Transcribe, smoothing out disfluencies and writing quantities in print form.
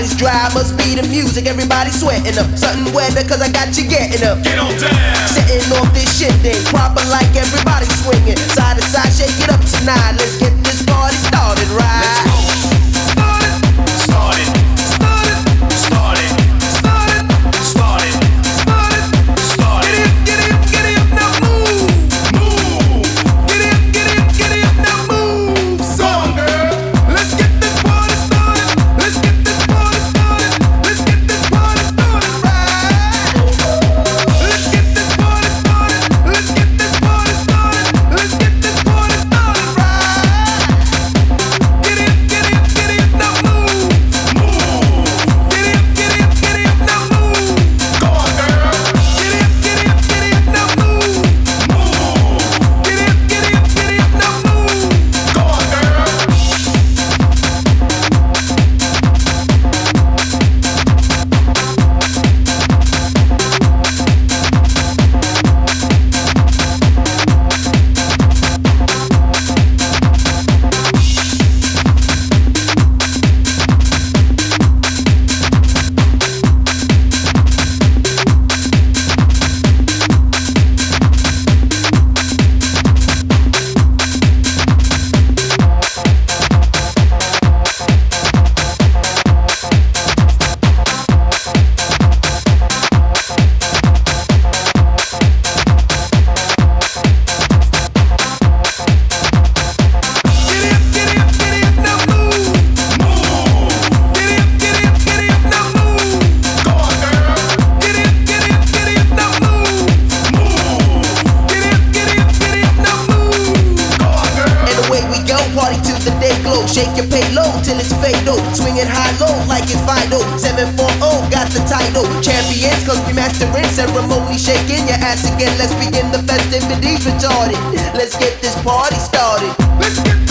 body's dry, must be the music. Everybody sweating up. Something wetter, cause I got you getting up. Get on down. Setting off this shit thing. Proper like everybody swinging. Side to side, shake it up tonight. Let's get this party started, right? Let's go. Start it. Start it. Start it. Start it. Start it. Start it. Start it. Get it up, get it up, now move. Move. Get it up, get it up, get it up, now move. Go on, girl. Let's get this party started. Let's get this party started. Let's get this party started, right? Let's get this party started. Let's get this party started. Let's get this party started, right? Get it up, get it up, get it up, now move. Move. Get it up, get it up, get it up, now move. Go on, girl. Get it up, get it up, get it up, now move. Move. Get it up, get it up, get it up, now move. Go on, girl. Get it up, get it up, get it up, now move. Move. Get it up, get it up, get it up, now move. Go on, girl. Get it up, get it up, get it up, now move. Move. Get it up, get it up, get it up, now move. Go on, girl. And away we go, party till the day glow. Shake your payload till it's fatal. Swing it high low like it's vital. 740 got the title. Champions, cause we mastering. Ceremony shaking your ass again. Let's begin the festivities retarded. Let's get this party started. Let's get